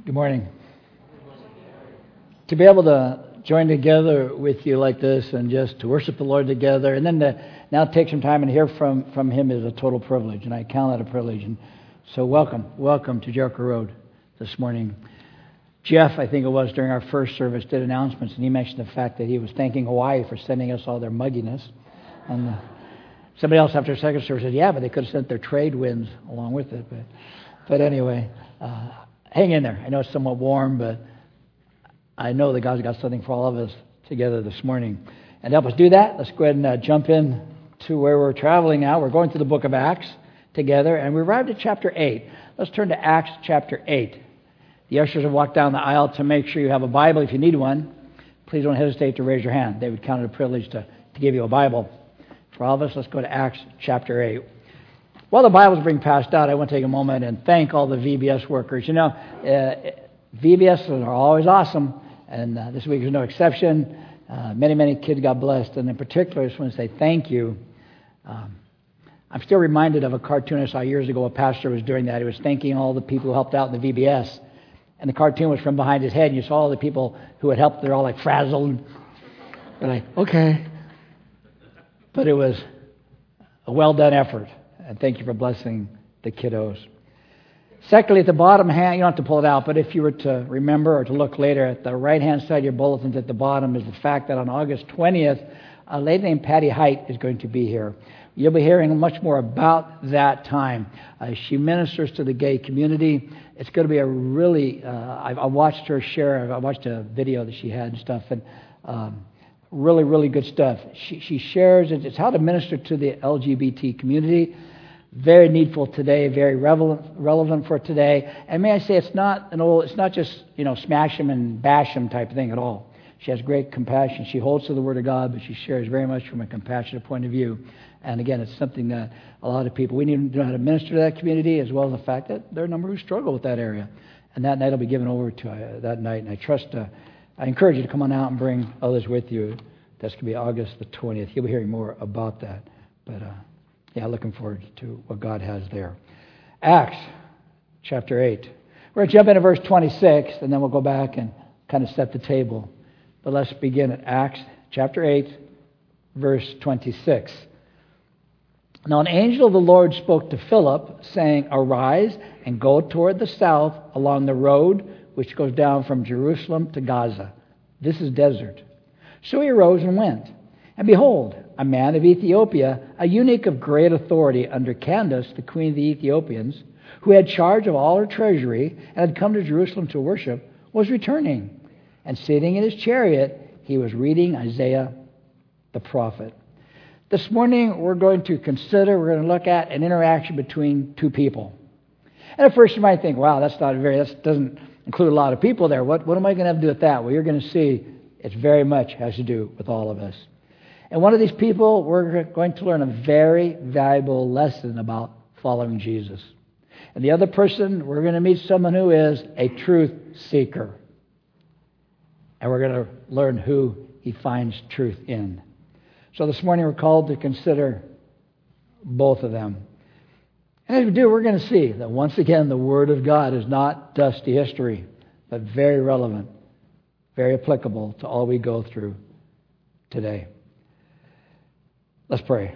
Good morning. To be able to join together with you like this and just to worship the Lord together and then to now take some time and hear from Him is a total privilege, and I count that a privilege. And so welcome to Jericho Road this morning. Jeff, I think it was, during our first service, did announcements, and he mentioned the fact that he was thanking Hawaii for sending us all their mugginess. And somebody else after second service said, yeah, but they could have sent their trade winds along with it. But anyway, hang in there. I know it's somewhat warm, but I know that God's got something for all of us together this morning. And to help us do that, let's go ahead and jump in to where we're traveling now. We're going to the book of Acts together, and we arrived at chapter 8. Let's turn to Acts chapter 8. The ushers have walked down the aisle to make sure you have a Bible if you need one. Please don't hesitate to raise your hand. They would count it a privilege to give you a Bible. For all of us, let's go to Acts chapter 8. While the Bibles are being passed out, I want to take a moment and thank all the VBS workers. You know, VBS are always awesome, and this week is no exception. Many kids got blessed, and in particular, I just want to say thank you. I'm still reminded of a cartoon I saw years ago. A pastor was doing that. He was thanking all the people who helped out in the VBS, and the cartoon was from behind his head, and you saw all the people who had helped. They're all like frazzled. They're like, okay. But it was a well-done effort. And thank you for blessing the kiddos. Secondly, at the bottom hand, you don't have to pull it out, but if you were to remember or to look later, at the right-hand side of your bulletins at the bottom is the fact that on August 20th, a lady named Patty Height is going to be here. You'll be hearing much more about that time. She ministers to the gay community. It's going to be a really, I watched her share, I watched a video that she had and stuff, and really good stuff. She shares, it's how to minister to the LGBT community. Very needful today, very relevant for today. And may I say, it's not just, smash them and bash them type of thing at all. She has great compassion. She holds to the Word of God, but she shares very much from a compassionate point of view. And again, it's something that a lot of people, we need to know how to minister to that community, as well as the fact that there are a number who struggle with that area. And that night will be given over to that night. And I encourage you to come on out and bring others with you. That's going to be August the 20th. You'll be hearing more about that. But looking forward to what God has there. Acts chapter 8. We're going to jump into verse 26, and then we'll go back and kind of set the table. But let's begin at Acts chapter 8, verse 26. Now an angel of the Lord spoke to Philip, saying, Arise and go toward the south along the road which goes down from Jerusalem to Gaza. This is desert. So he arose and went. And behold, a man of Ethiopia, a eunuch of great authority under Candace, the queen of the Ethiopians, who had charge of all her treasury and had come to Jerusalem to worship, was returning. And sitting in his chariot, he was reading Isaiah the prophet. This morning, we're going to look at an interaction between two people. And at first you might think, wow, that doesn't include a lot of people there. What am I going to have to do with that? Well, you're going to see it very much has to do with all of us. And one of these people, we're going to learn a very valuable lesson about following Jesus. And the other person, we're going to meet someone who is a truth seeker. And we're going to learn who he finds truth in. So this morning we're called to consider both of them. And as we do, we're going to see that once again the Word of God is not dusty history, but very relevant, very applicable to all we go through today. Let's pray.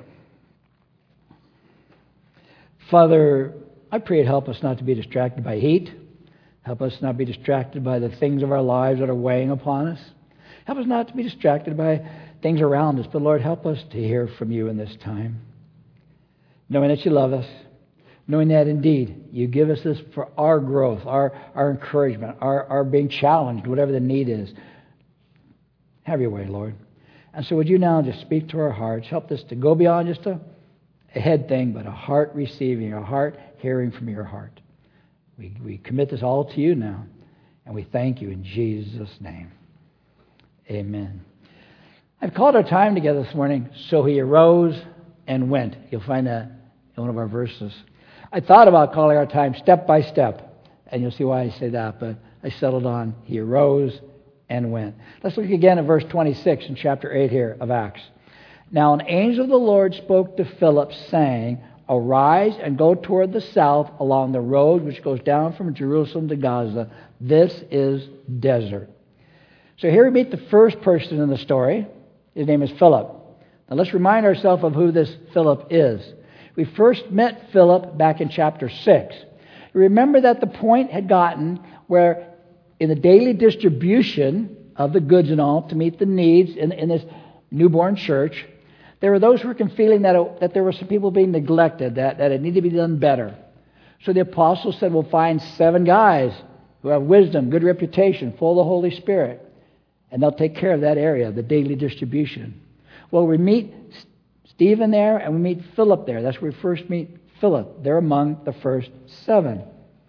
Father, I pray you'd help us not to be distracted by heat. Help us not be distracted by the things of our lives that are weighing upon us. Help us not to be distracted by things around us. But Lord, help us to hear from you in this time. Knowing that you love us. Knowing that indeed you give us this for our growth, our encouragement, our being challenged, whatever the need is. Have your way, Lord. And so would you now just speak to our hearts. Help us to go beyond just a head thing, but a heart receiving, a heart hearing from your heart. We commit this all to you now. And we thank you in Jesus' name. Amen. I've called our time together this morning, So he arose and went. You'll find that in one of our verses. I thought about calling our time step by step, and you'll see why I say that, but I settled on he arose and went. Let's look again at verse 26 in chapter 8 here of Acts. Now an angel of the Lord spoke to Philip, saying, Arise and go toward the south along the road which goes down from Jerusalem to Gaza. This is desert. So here we meet the first person in the story. His name is Philip. Now let's remind ourselves of who this Philip is. We first met Philip back in chapter 6. Remember that the point had gotten where in the daily distribution of the goods and all to meet the needs in this newborn church, there were those who were feeling that there were some people being neglected, that it needed to be done better. So the apostles said, we'll find 7 guys who have wisdom, good reputation, full of the Holy Spirit, and they'll take care of that area, the daily distribution. Well, we meet Stephen there, and we meet Philip there. That's where we first meet Philip. They're among the first 7.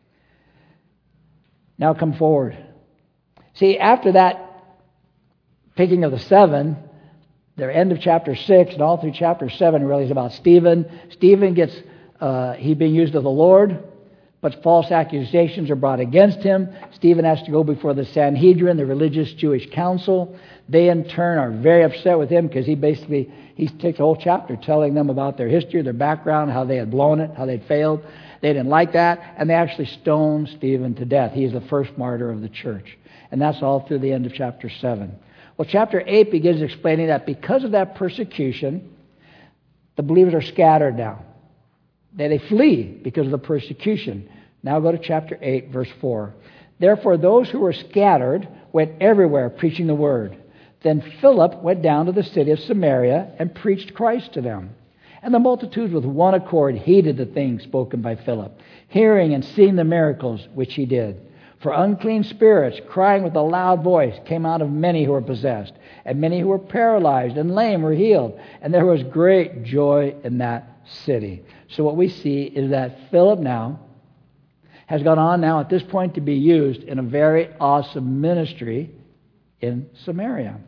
Now come forward. See, after that picking of the 7, the end of chapter 6 and all through chapter 7 really is about Stephen. Stephen gets, he's being used of the Lord, but false accusations are brought against him. Stephen has to go before the Sanhedrin, the religious Jewish council. They in turn are very upset with him because he takes a whole chapter telling them about their history, their background, how they had blown it, how they'd failed. They didn't like that, and they actually stoned Stephen to death. He is the first martyr of the church. And that's all through the end of chapter 7. Well, chapter 8 begins explaining that because of that persecution, the believers are scattered now. They flee because of the persecution. Now go to chapter 8, verse 4. Therefore, those who were scattered went everywhere preaching the word. Then Philip went down to the city of Samaria and preached Christ to them. And the multitudes with one accord heeded the things spoken by Philip, hearing and seeing the miracles which he did. For unclean spirits, crying with a loud voice, came out of many who were possessed, and many who were paralyzed and lame were healed. And there was great joy in that city. So what we see is that Philip now has gone on now at this point to be used in a very awesome ministry in Samaria.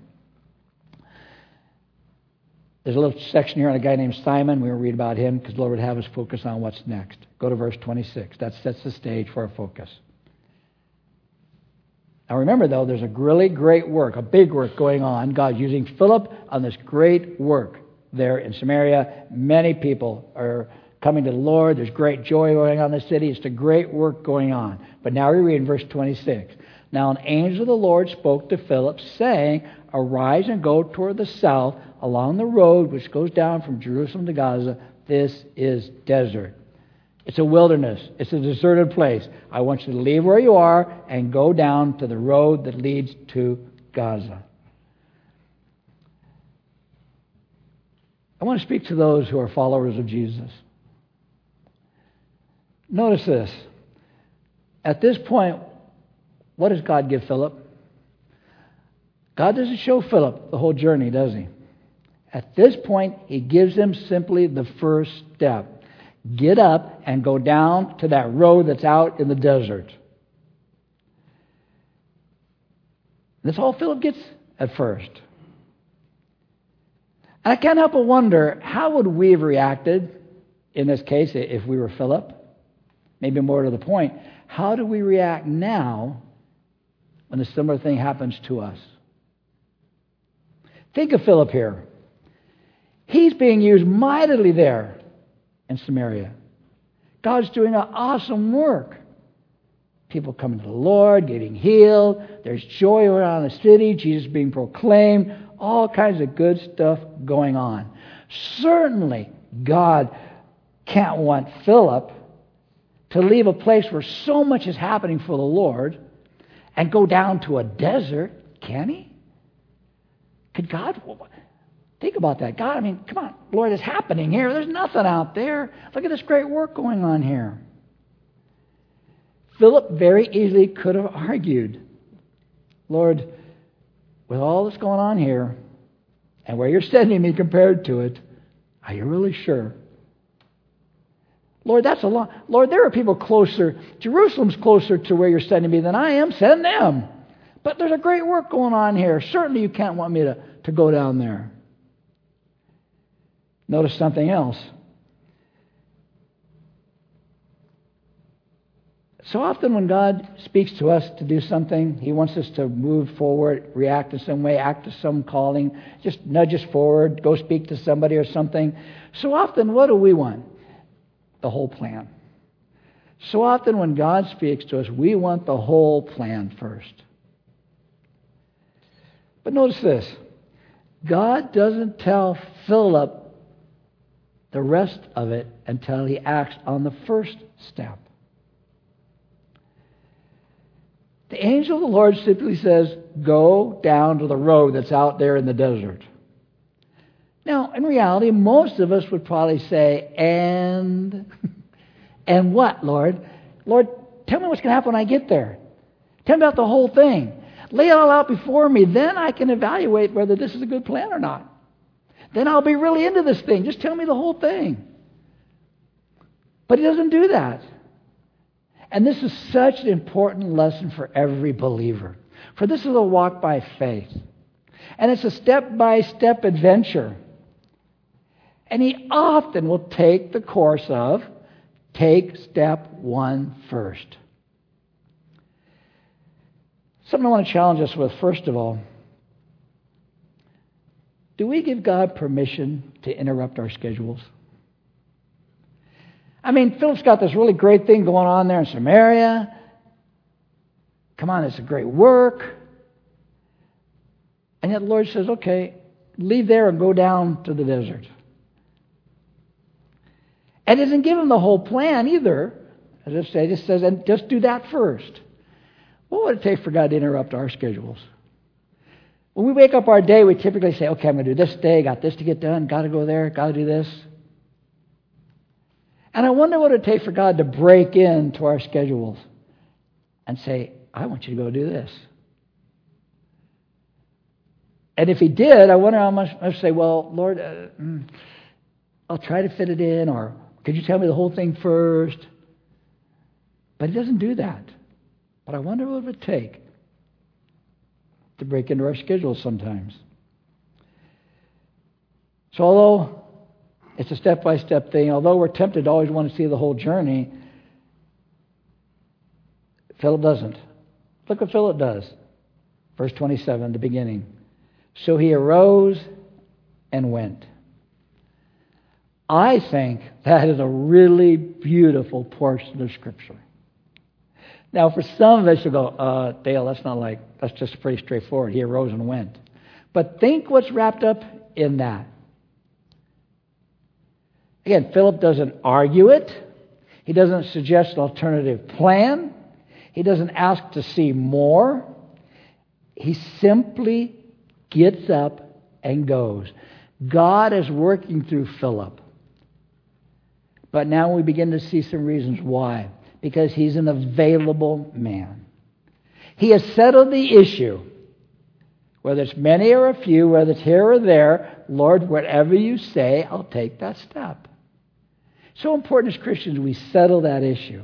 There's a little section here on a guy named Simon. We will read about him because the Lord would have us focus on what's next. Go to verse 26. That sets the stage for our focus. Now remember, though, there's a really great work, a big work going on. God's using Philip on this great work there in Samaria. Many people are coming to the Lord. There's great joy going on in the city. It's a great work going on. But now we read in verse 26. Now an angel of the Lord spoke to Philip, saying, Arise and go toward the south along the road which goes down from Jerusalem to Gaza. This is desert. It's a wilderness. It's a deserted place. I want you to leave where you are and go down to the road that leads to Gaza. I want to speak to those who are followers of Jesus. Notice this. At this point, what does God give Philip? God doesn't show Philip the whole journey, does he? At this point, he gives him simply the first step. Get up and go down to that road that's out in the desert. That's all Philip gets at first. And I can't help but wonder, how would we have reacted in this case if we were Philip? Maybe more to the point, how do we react now when a similar thing happens to us? Think of Philip here. He's being used mightily there in Samaria. God's doing an awesome work. People coming to the Lord, getting healed. There's joy around the city. Jesus being proclaimed. All kinds of good stuff going on. Certainly, God can't want Philip to leave a place where so much is happening for the Lord and go down to a desert, can he? Could God? Think about that. God, I mean, come on, Lord, it's happening here. There's nothing out there. Look at this great work going on here. Philip very easily could have argued, Lord, with all that's going on here and where you're sending me compared to it, are you really sure? Lord, that's a lot. Lord, there are people closer. Jerusalem's closer to where you're sending me than I am. Send them. But there's a great work going on here. Certainly you can't want me to go down there. Notice something else. So often when God speaks to us to do something, he wants us to move forward, react in some way, act to some calling, just nudge us forward, go speak to somebody or something. So often, what do we want? the whole plan. So often when God speaks to us, we want the whole plan first. But notice this. God doesn't tell Philip the rest of it until he acts on the first step. The angel of the Lord simply says, go down to the road that's out there in the desert. Now, in reality, most of us would probably say, and what, Lord? Lord, tell me what's going to happen when I get there. Tell me about the whole thing. Lay it all out before me. Then I can evaluate whether this is a good plan or not. Then I'll be really into this thing. Just tell me the whole thing. But he doesn't do that. And this is such an important lesson for every believer. For this is a walk by faith. And it's a step-by-step adventure. And he often will take the course of, take step one first. Something I want to challenge us with, first of all. Do we give God permission to interrupt our schedules? I mean, Philip's got this really great thing going on there in Samaria. Come on, it's a great work. And yet the Lord says, okay, leave there and go down to the desert. And doesn't give him the whole plan either. As I say, just says, and just do that first. What would it take for God to interrupt our schedules? When we wake up our day, we typically say, okay, I'm going to do this today, got this to get done, got to go there, got to do this. And I wonder what it would take for God to break into our schedules and say, I want you to go do this. And if he did, I wonder how much I'd say, well, Lord, I'll try to fit it in, or could you tell me the whole thing first? But he doesn't do that. But I wonder what it would take to break into our schedules sometimes. So although it's a step-by-step thing, although we're tempted to always want to see the whole journey, Philip doesn't. Look what Philip does. Verse 27, the beginning. So he arose and went. I think that is a really beautiful portion of Scripture. Now, for some of us, you'll go, Dale, that's just pretty straightforward. He arose and went. But think what's wrapped up in that. Again, Philip doesn't argue it. He doesn't suggest an alternative plan. He doesn't ask to see more. He simply gets up and goes. God is working through Philip. But now we begin to see some reasons why. Because he's an available man. He has settled the issue. Whether it's many or a few, whether it's here or there, Lord, whatever you say, I'll take that step. So important as Christians, we settle that issue.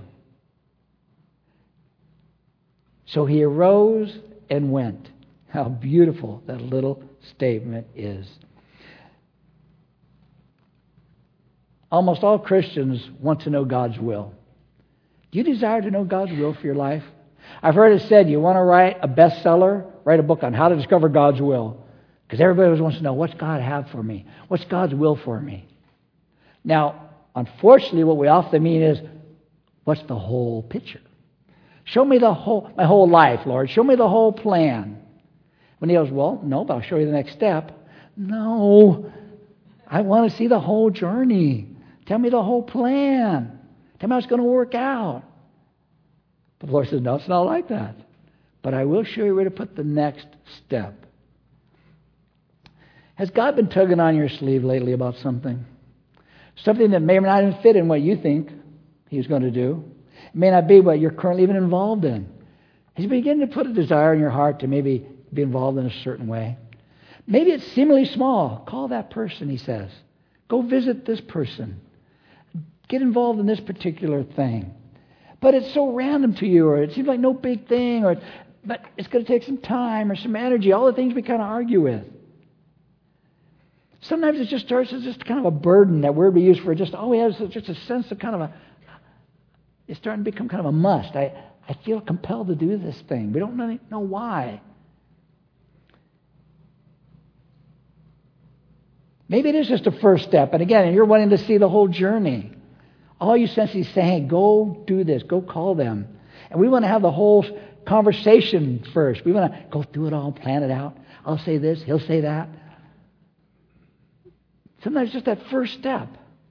So he arose and went. How beautiful that little statement is. Almost all Christians want to know God's will. Do you desire to know God's will for your life? I've heard it said, you want to write a bestseller? Write a book on how to discover God's will. Because everybody always wants to know, what's God have for me? What's God's will for me? Now, unfortunately, what we often mean is, what's the whole picture? Show me my whole life, Lord. Show me the whole plan. When he goes, well, no, but I'll show you the next step. No, I want to see the whole journey. Tell me the whole plan. Tell me how it's going to work out. But the Lord says, no, it's not like that. But I will show you where to put the next step. Has God been tugging on your sleeve lately about something? Something that may or may not even fit in what you think He's going to do. It may not be what you're currently even involved in. He's beginning to put a desire in your heart to maybe be involved in a certain way. Maybe it's seemingly small. Call that person, he says. Go visit this person. Get involved in this particular thing. But it's so random to you, or it seems like no big thing, but it's going to take some time or some energy, all the things we kind of argue with. Sometimes it just starts as just kind of a burden, that word we use for just, we have just a sense of kind of it's starting to become kind of a must. I feel compelled to do this thing. We don't really know why. Maybe it is just a first step. And again, you're wanting to see the whole journey. All you sense He's saying, go do this, go call them. And we want to have the whole conversation first. We want to go through it all, plan it out. I'll say this, he'll say that. Sometimes just that first step.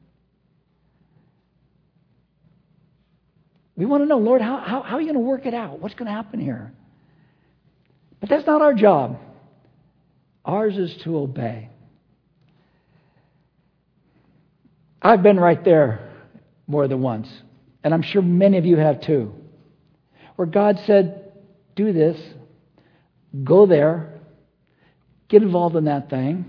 We want to know, Lord, how are you going to work it out? What's going to happen here? But that's not our job. Ours is to obey. I've been right there more than once, and I'm sure many of you have too, where God said, do this, go there, get involved in that thing.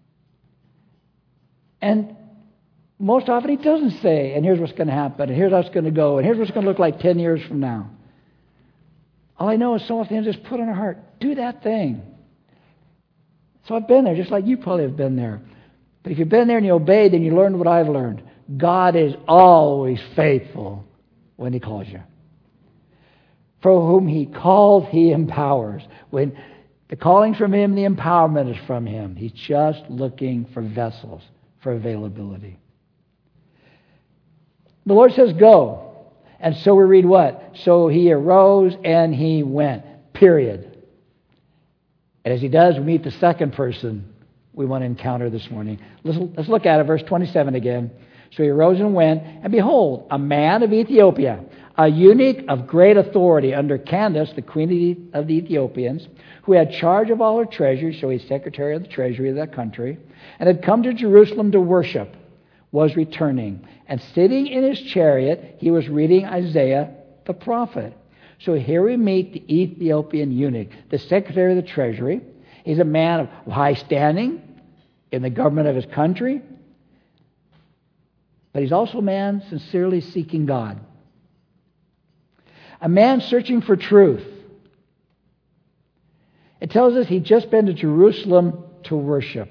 And most often He doesn't say, and here's what's going to happen, and here's how it's going to go, and here's what's going to look like 10 years from now. All I know is so often He'll just put on our heart, do that thing. So I've been there, just like you probably have been there. But if you've been there and you obeyed, then you learned what I've learned. God is always faithful when He calls you. For whom He calls, He empowers. When the calling's from Him, the empowerment is from Him. He's just looking for vessels for availability. The Lord says, go. And so we read what? So He arose and He went. Period. And as He does, we meet the second person we want to encounter this morning. Let's look at it, verse 27 again. So He arose and went, and behold, a man of Ethiopia, a eunuch of great authority under Candace, the queen of the Ethiopians, who had charge of all her treasures, so he's secretary of the treasury of that country, and had come to Jerusalem to worship, was returning. And sitting in his chariot, he was reading Isaiah the prophet. So here we meet the Ethiopian eunuch, the secretary of the treasury. He's a man of high standing in the government of his country, but he's also a man sincerely seeking God. A man searching for truth. It tells us he'd just been to Jerusalem to worship.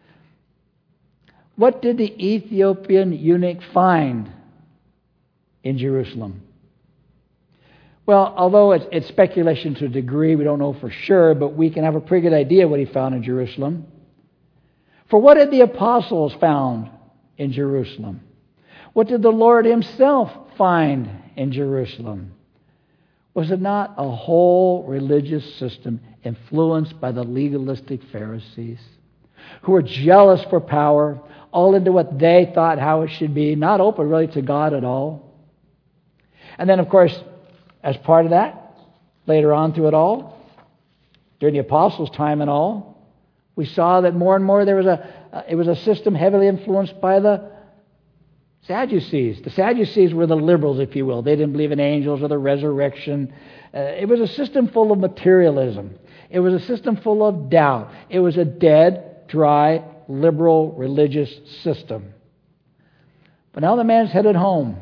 What did the Ethiopian eunuch find in Jerusalem? Well, although it's speculation to a degree, we don't know for sure, but we can have a pretty good idea what he found in Jerusalem. For what had the apostles found in Jerusalem? What did the Lord Himself find in Jerusalem? Was it not a whole religious system influenced by the legalistic Pharisees, who were jealous for power, all into what they thought how it should be, not open really to God at all? And then, of course, as part of that, later on through it all, during the apostles' time and all, we saw that more and more it was a system heavily influenced by the Sadducees. The Sadducees were the liberals, if you will. They didn't believe in angels or the resurrection. It was a system full of materialism. It was a system full of doubt. It was a dead, dry, liberal religious system. But now the man's headed home.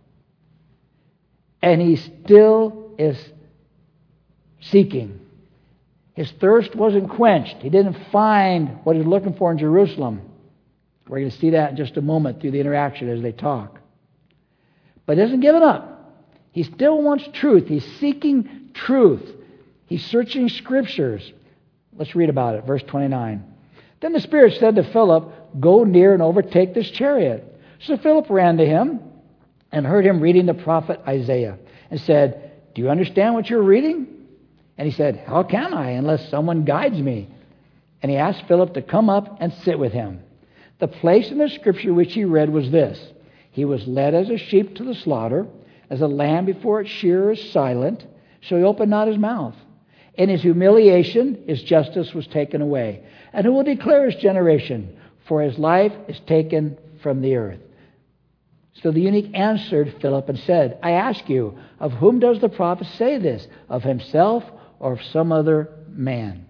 And he still is seeking. His thirst wasn't quenched. He didn't find what he was looking for in Jerusalem. We're going to see that in just a moment through the interaction as they talk. But he hasn't given up. He still wants truth. He's seeking truth. He's searching Scriptures. Let's read about it. Verse 29. Then the Spirit said to Philip, go near and overtake this chariot. So Philip ran to him and heard him reading the prophet Isaiah and said, do you understand what you're reading? And he said, how can I unless someone guides me? And he asked Philip to come up and sit with him. The place in the Scripture which he read was this: he was led as a sheep to the slaughter, as a lamb before its shearer is silent, so he opened not his mouth. In his humiliation his justice was taken away. And who will declare his generation? For his life is taken from the earth. So the eunuch answered Philip and said, I ask you, of whom does the prophet say this? Of himself or of some other man?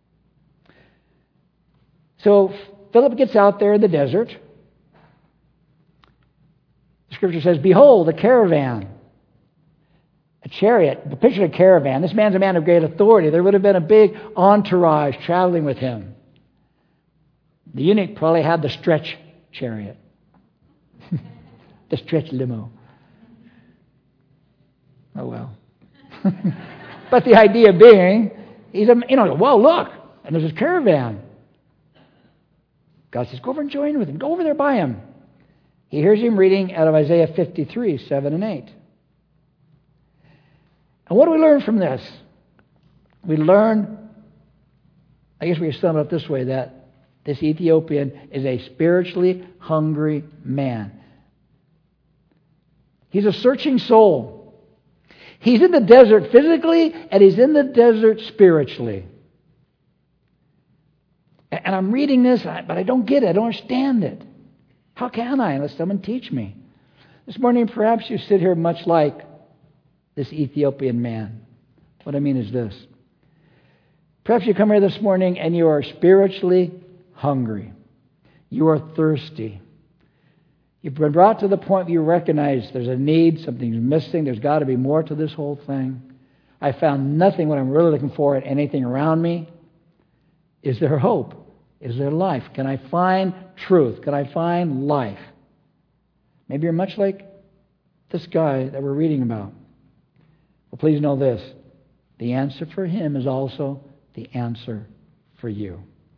So Philip gets out there in the desert. The Scripture says, behold, a caravan. A chariot. Picture a caravan. This man's a man of great authority. There would have been a big entourage traveling with him. The eunuch probably had the stretch chariot. The stretch limo. Oh, well. But the idea being, well, look, and there's this caravan. God says, go over and join with him. Go over there by him. He hears him reading out of Isaiah 53, 7 and 8. And what do we learn from this? We learn, I guess we can sum it up this way, that this Ethiopian is a spiritually hungry man. He's a searching soul. He's in the desert physically, and he's in the desert spiritually. And I'm reading this, but I don't get it. I don't understand it. How can I unless someone teach me? This morning, perhaps you sit here much like this Ethiopian man. What I mean is this. Perhaps you come here this morning and you are spiritually hungry. You are thirsty. You've been brought to the point where you recognize there's a need, something's missing, there's got to be more to this whole thing. I found nothing when I'm really looking for in anything around me. Is there hope? Is there life? Can I find truth? Can I find life? Maybe you're much like this guy that we're reading about. Well, please know this. The answer for him is also the answer for you.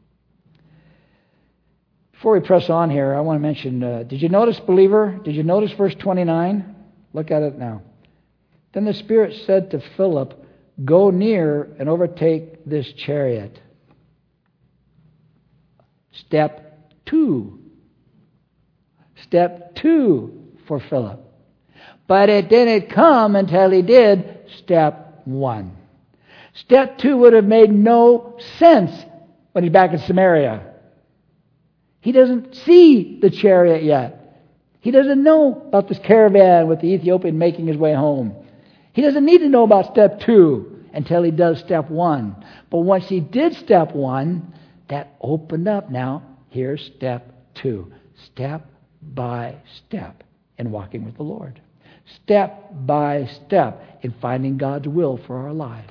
Before we press on here, I want to mention, did you notice, believer? Did you notice verse 29? Look at it now. Then the Spirit said to Philip, go near and overtake this chariot. Step 2. Step 2 for Philip. But it didn't come until he did step 1. Step 2 would have made no sense when he's back in Samaria. He doesn't see the chariot yet. He doesn't know about this caravan with the Ethiopian making his way home. He doesn't need to know about step 2 until he does step 1. But once he did step 1, that opened up now. Here's step 2. Step by step in walking with the Lord. Step by step in finding God's will for our lives.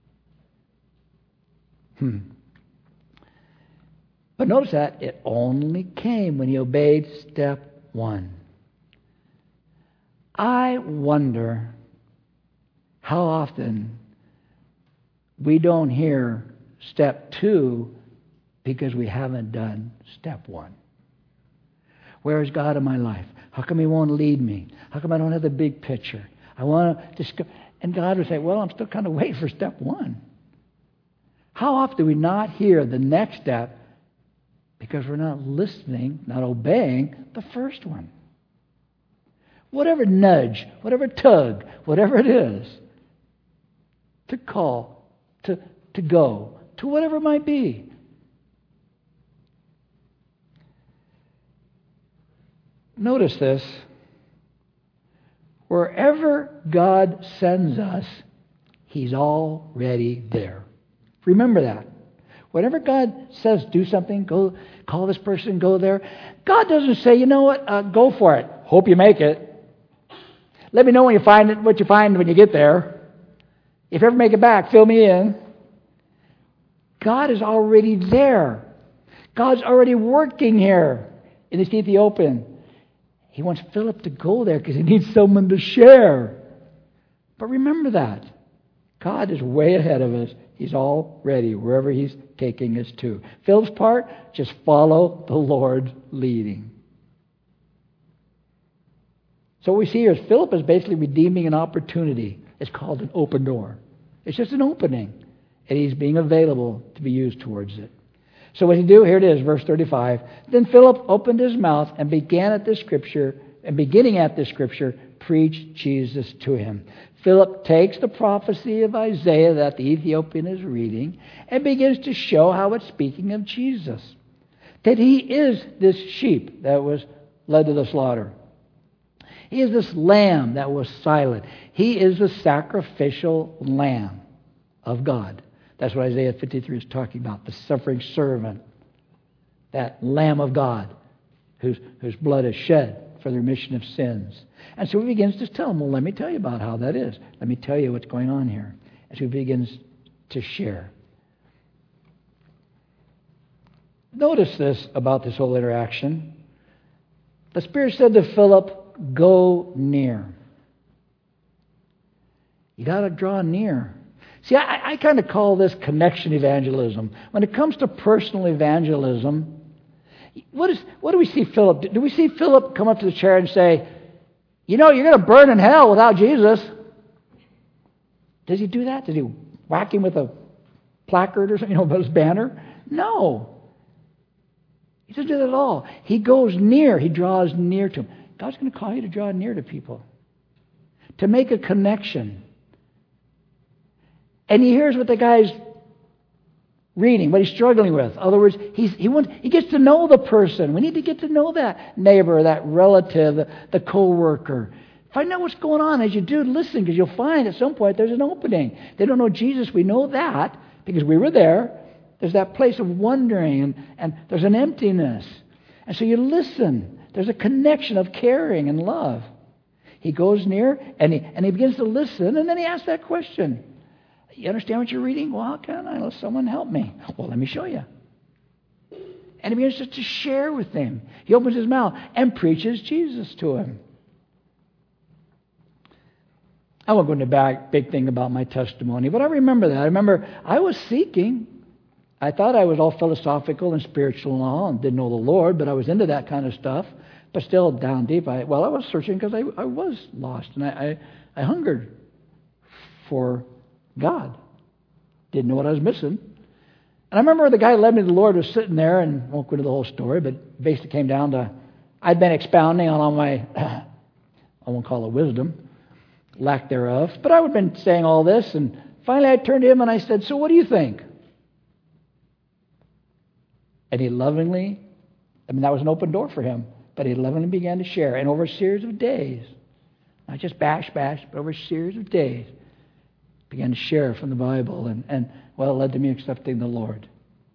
But notice that it only came when he obeyed step 1. I wonder how often we don't hear step 2 because we haven't done step 1. Where is God in my life? How come He won't lead me? How come I don't have the big picture? I want to discover. And God would say, well, I'm still kind of waiting for step 1. How often do we not hear the next step because we're not listening, not obeying the first one? Whatever nudge, whatever tug, whatever it is, to call, to go, to whatever it might be. Notice this. Wherever God sends us, He's already there. Remember that. Whenever God says do something, go call this person, go there, God doesn't say, you know what, go for it. Hope you make it. Let me know when you find it, what you find when you get there. If you ever make it back, fill me in. God is already there. God's already working here in this Ethiopian. He wants Philip to go there because he needs someone to share. But remember that. God is way ahead of us. He's all ready wherever He's taking us to. Philip's part, just follow the Lord leading. So what we see here is Philip is basically redeeming an opportunity. It's called an open door. It's just an opening. And he's being available to be used towards it. So what did he do? Here it is, verse 35. Then Philip opened his mouth and beginning at this scripture, preached Jesus to him. Philip takes the prophecy of Isaiah that the Ethiopian is reading and begins to show how it's speaking of Jesus. That He is this sheep that was led to the slaughter. He is this lamb that was silent. He is the sacrificial lamb of God. That's what Isaiah 53 is talking about, the suffering servant, that Lamb of God whose blood is shed for the remission of sins. And so he begins to tell him, well, let me tell you about how that is. Let me tell you what's going on here. As he begins to share. Notice this about this whole interaction. The Spirit said to Philip, go near. You got to draw near. See, I kind of call this connection evangelism. When it comes to personal evangelism, What do we see Philip do? Do we see Philip come up to the chair and say, you're going to burn in hell without Jesus? Does he do that? Does he whack him with a placard or something, about his banner? No. He doesn't do that at all. He goes near. He draws near to him. God's going to call you to draw near to people, to make a connection. And he hears what the guy's reading, what he's struggling with. In other words, he gets to know the person. We need to get to know that neighbor, that relative, the co-worker. Find out what's going on. As you do, listen, because you'll find at some point there's an opening. They don't know Jesus. We know that because we were there. There's that place of wondering, and there's an emptiness. And so you listen. There's a connection of caring and love. He goes near, and he begins to listen, and then he asks that question. You understand what you're reading? Well, how can I? Let someone help me. Well, let me show you. And he begins to share with him. He opens his mouth and preaches Jesus to him. I won't go into a big thing about my testimony, but I remember that. I remember I was seeking. I thought I was all philosophical and spiritual and all, and didn't know the Lord, but I was into that kind of stuff. But still, down deep, I was searching because I was lost, and I hungered for God. Didn't know what I was missing. And I remember the guy who led me to the Lord was sitting there, and I won't go into the whole story, but basically came down to, I'd been expounding on all my, I won't call it wisdom, lack thereof, but I had been saying all this, and finally I turned to him and I said, so what do you think? And he lovingly, that was an open door for him, but he lovingly began to share. And over a series of days, not just bash, but over a series of days, began to share from the Bible, and it led to me accepting the Lord.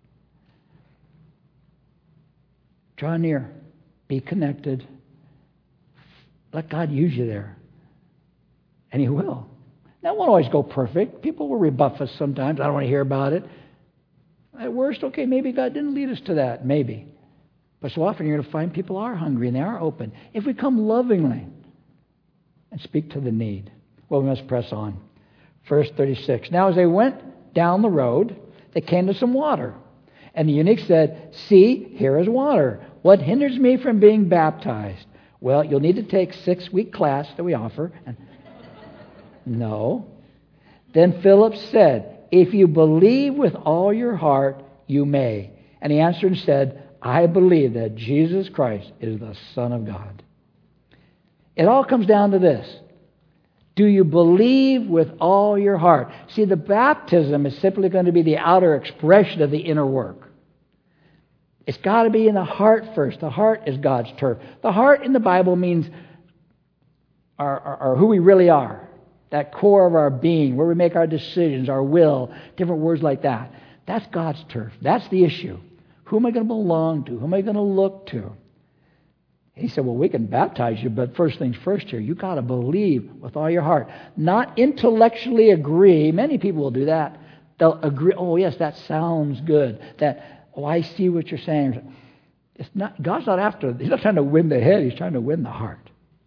Draw near. Be connected. Let God use you there. And He will. That won't always go perfect. People will rebuff us sometimes. I don't want to hear about it. At worst, okay, maybe God didn't lead us to that. Maybe. But so often you're going to find people are hungry and they are open. If we come lovingly and speak to the need, well, we must press on. Verse 36. Now as they went down the road, they came to some water. And the eunuch said, see, here is water. What hinders me from being baptized? Well, you'll need to take 6-week class that we offer. And no. Then Philip said, if you believe with all your heart, you may. And he answered and said, I believe that Jesus Christ is the Son of God. It all comes down to this. Do you believe with all your heart? See, the baptism is simply going to be the outer expression of the inner work. It's got to be in the heart first. The heart is God's turf. The heart in the Bible means our who we really are. That core of our being, where we make our decisions, our will, different words like that. That's God's turf. That's the issue. Who am I going to belong to? Who am I going to look to? He said, well, we can baptize you, but first things first here, you got to believe with all your heart. Not intellectually agree. Many people will do that. They'll agree, oh, yes, that sounds good. I see what you're saying. God's not after, He's not trying to win the head, He's trying to win the heart.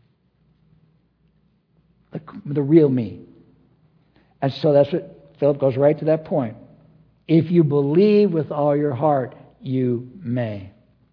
The real me. And so that's what Philip goes right to that point. If you believe with all your heart, you may.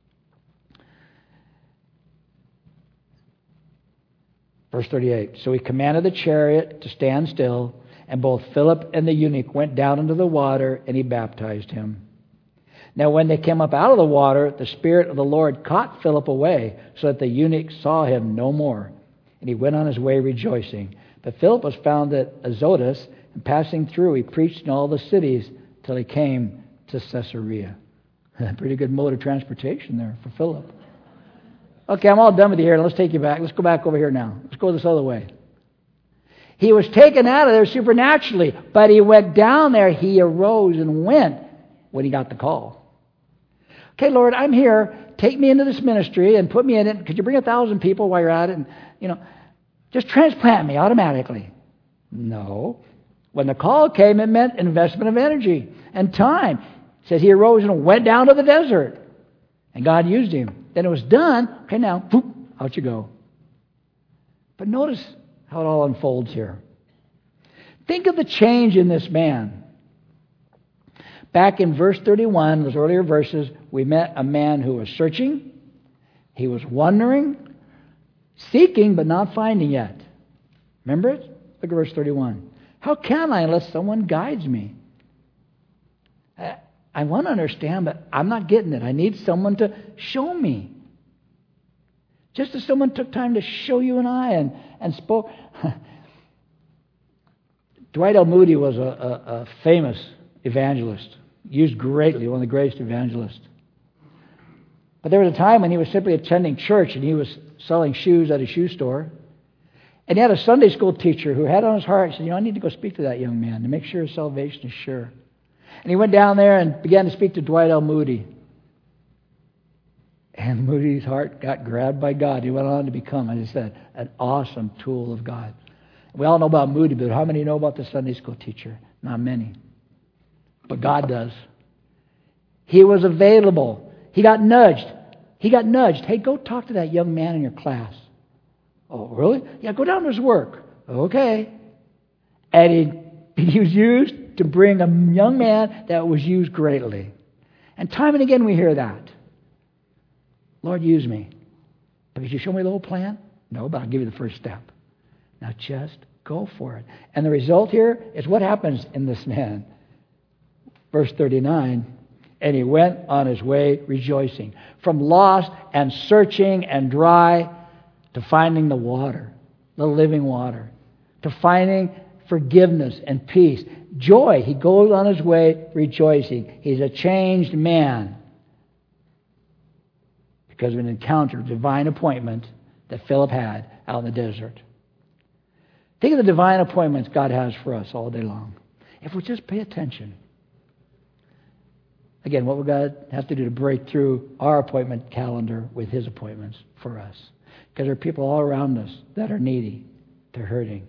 Verse 38. So he commanded the chariot to stand still, and both Philip and the eunuch went down into the water, and he baptized him. Now when they came up out of the water, the Spirit of the Lord caught Philip away, so that the eunuch saw him no more. And he went on his way rejoicing. But Philip was found at Azotus, and passing through, he preached in all the cities till he came to Caesarea. Pretty good mode of transportation there for Philip. Okay, I'm all done with you here. Let's take you back. Let's go back over here now. Let's go this other way. He was taken out of there supernaturally, but he went down there. He arose and went when he got the call. Okay, Lord, I'm here. Take me into this ministry and put me in it. Could you bring 1,000 people while you're at it? And, just transplant me automatically. No. When the call came, it meant investment of energy and time. It says he arose and went down to the desert. And God used him. Then it was done. Okay, now, whoop, out you go. But notice how it all unfolds here. Think of the change in this man. Back in verse 31, those earlier verses, we met a man who was searching, he was wondering, seeking but not finding yet. Remember it? Look at verse 31. How can I unless someone guides me? I want to understand, but I'm not getting it. I need someone to show me. Just as someone took time to show you and I and spoke. Dwight L. Moody was a famous evangelist, used greatly, one of the greatest evangelists. But there was a time when he was simply attending church and he was selling shoes at a shoe store. And he had a Sunday school teacher who had on his heart, said, I need to go speak to that young man to make sure his salvation is sure. And he went down there and began to speak to Dwight L. Moody. And Moody's heart got grabbed by God. He went on to become, as I said, an awesome tool of God. We all know about Moody, but how many know about the Sunday school teacher? Not many. But God does. He was available. He got nudged. Hey, go talk to that young man in your class. Oh, really? Yeah, go down to his work. Okay. And he was used to bring a young man that was used greatly. And time and again we hear that. Lord, use me. But did you show me the whole plan? No, but I'll give you the first step. Now just go for it. And the result here is what happens in this man. Verse 39, and he went on his way rejoicing. From lost and searching and dry to finding the water, the living water, to finding forgiveness and peace. Joy. He goes on his way rejoicing. He's a changed man because of an encounter, divine appointment that Philip had out in the desert. Think of the divine appointments God has for us all day long. If we just pay attention. Again, what will God have to do to break through our appointment calendar with His appointments for us? Because there are people all around us that are needy. They're hurting.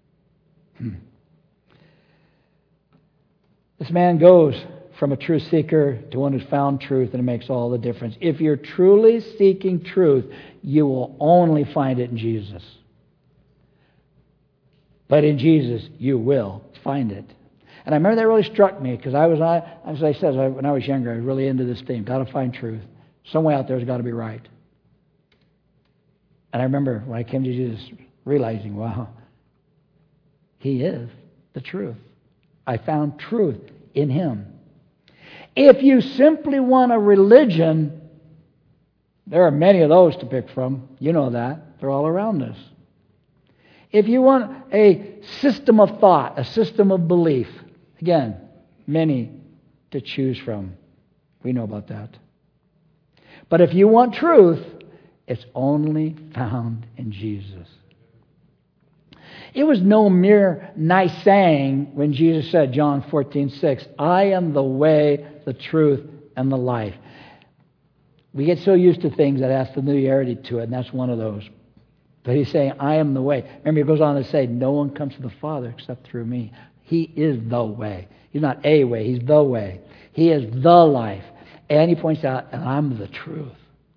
This man goes from a truth seeker to one who's found truth, and it makes all the difference. If you're truly seeking truth, you will only find it in Jesus. But in Jesus, you will find it. And I remember that really struck me because I was, as I said, when I was younger, I was really into this theme. Got to find truth. Some way out there has got to be right. And I remember when I came to Jesus realizing, wow, He is the truth. I found truth in Him. If you simply want a religion, there are many of those to pick from. You know that. They're all around us. If you want a system of thought, a system of belief, again, many to choose from. We know about that. But if you want truth, it's only found in Jesus. It was no mere nice saying when Jesus said, John 14:6, I am the way, the truth, and the life. We get so used to things that has familiarity to it, and that's one of those. But He's saying, I am the way. Remember, He goes on to say, no one comes to the Father except through me. He is the way. He's not a way. He's the way. He is the life. And He points out, and I'm the truth.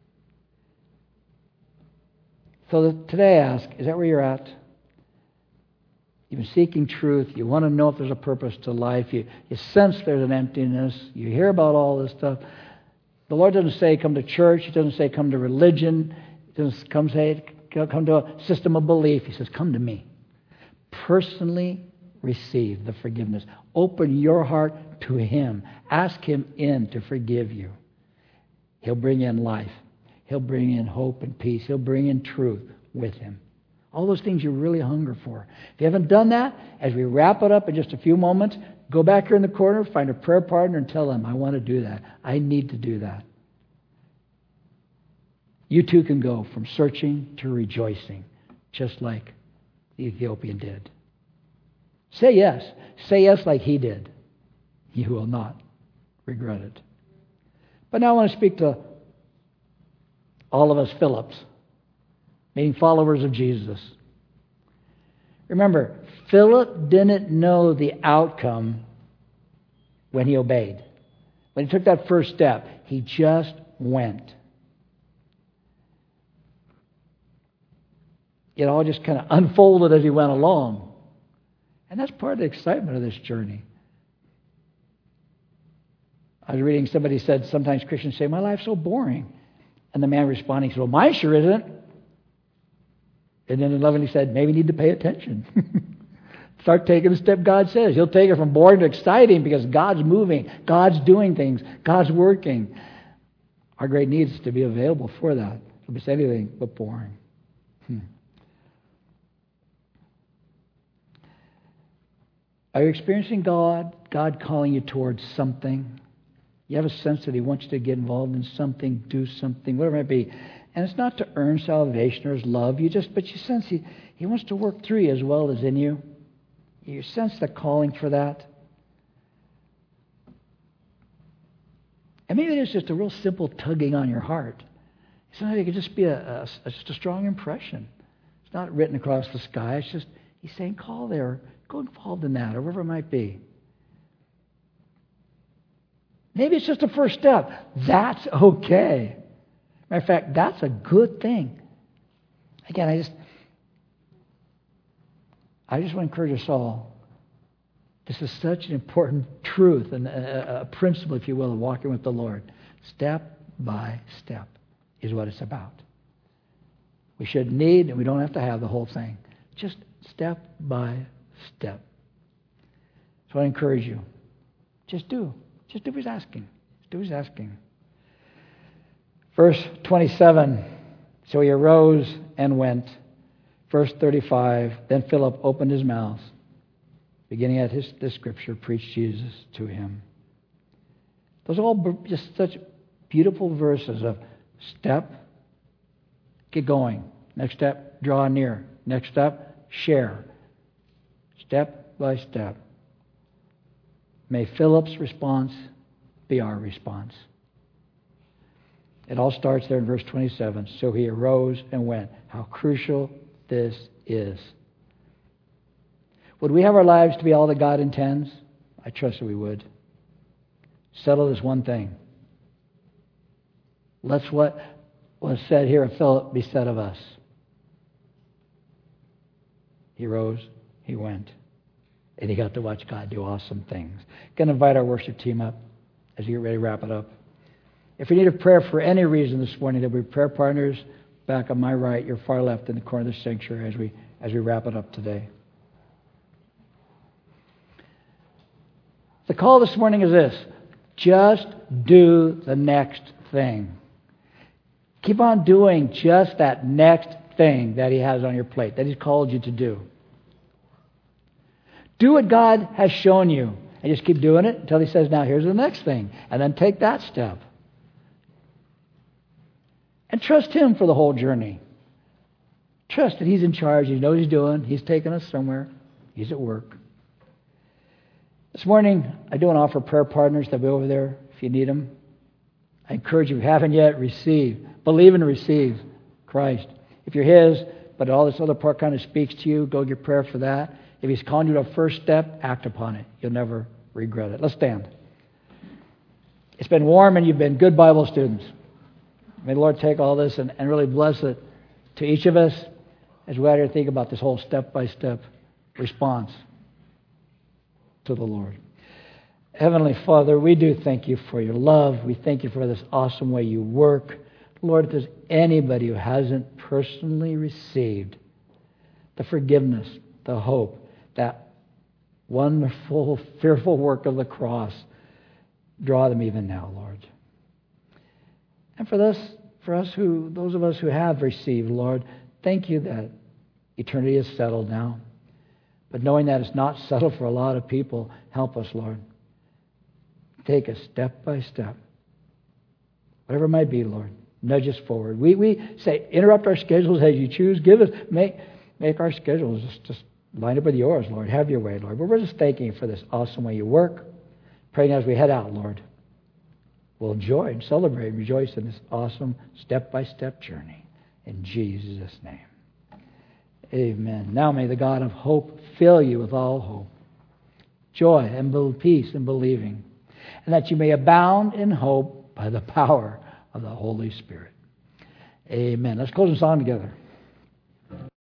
So today I ask, is that where you're at? You've been seeking truth. You want to know if there's a purpose to life. You sense there's an emptiness. You hear about all this stuff. The Lord doesn't say come to church. He doesn't say come to religion. He doesn't come to a system of belief. He says come to me. Personally receive the forgiveness. Open your heart to Him. Ask Him in to forgive you. He'll bring in life. He'll bring in hope and peace. He'll bring in truth with Him. All those things you really hunger for. If you haven't done that, as we wrap it up in just a few moments, go back here in the corner, find a prayer partner, and tell them, I want to do that. I need to do that. You too can go from searching to rejoicing, just like the Ethiopian did. Say yes. Say yes like he did. You will not regret it. But now I want to speak to all of us Philips, meaning followers of Jesus. Remember, Philip didn't know the outcome when he obeyed. When he took that first step, he just went. It all just kind of unfolded as he went along. And that's part of the excitement of this journey. I was reading, somebody said, sometimes Christians say, my life's so boring. And the man responding said, well, mine sure isn't. And then lovingly said, maybe you need to pay attention. Start taking the step God says. He'll take it from boring to exciting because God's moving, God's doing things, God's working. Our great need is to be available for that. It'll be anything but boring. Are you experiencing God calling you towards something? You have a sense that He wants you to get involved in something, do something, whatever it might be. And it's not to earn salvation or His love. But you sense He wants to work through you as well as in you. You sense the calling for that. And maybe it's just a real simple tugging on your heart. Sometimes it could just be just a strong impression. It's not written across the sky. It's just He's saying, call there. Go involved in that, or whatever it might be. Maybe it's just a first step. That's okay. Matter of fact, that's a good thing. Again, I just want to encourage us all. This is such an important truth and a principle, if you will, of walking with the Lord. Step by step is what it's about. We should need, and we don't have to have the whole thing. Just step by step. So I encourage you. Just do. Just do what He's asking. Just do what He's asking. Verse 27, so he arose and went. Verse 35, then Philip opened his mouth, beginning at this scripture, preached Jesus to him. Those are all just such beautiful verses of step, get going. Next step, draw near. Next step, share. Step by step. May Philip's response be our response. It all starts there in verse 27. So he arose and went. How crucial this is. Would we have our lives to be all that God intends? I trust that we would. Settle this one thing. Let's what was said here of Philip be said of us. He rose, he went, and he got to watch God do awesome things. Going to invite our worship team up as we get ready to wrap it up. If you need a prayer for any reason this morning, there'll be prayer partners back on my right, your far left in the corner of the sanctuary as we wrap it up today. The call this morning is this: just do the next thing. Keep on doing just that next thing that He has on your plate, that He's called you to do. Do what God has shown you, and just keep doing it until He says, now here's the next thing, and then take that step. And trust Him for the whole journey. Trust that He's in charge. He knows what He's doing. He's taking us somewhere. He's at work. This morning, I do want to offer prayer partners. They'll be over there if you need them. I encourage you, if you haven't yet, receive. Believe and receive Christ. If you're His, but all this other part kind of speaks to you, go get prayer for that. If He's calling you to a first step, act upon it. You'll never regret it. Let's stand. It's been warm and you've been good Bible students. May the Lord take all this and really bless it to each of us as we to think about this whole step-by-step response to the Lord. Heavenly Father, we do thank You for Your love. We thank You for this awesome way You work. Lord, if there's anybody who hasn't personally received the forgiveness, the hope, that wonderful, fearful work of the cross, draw them even now, Lord. And for those of us who have received, Lord, thank You that eternity is settled now. But knowing that it's not settled for a lot of people, help us, Lord. Take us step by step. Whatever it might be, Lord, nudge us forward. We say, interrupt our schedules as You choose. Make our schedules just line up with Yours, Lord. Have Your way, Lord. But we're just thanking You for this awesome way You work. Praying as we head out, Lord, we'll enjoy and celebrate and rejoice in this awesome step-by-step journey. In Jesus' name. Amen. Now may the God of hope fill you with all hope, joy, and peace in believing, and that you may abound in hope by the power of the Holy Spirit. Amen. Let's close the song together.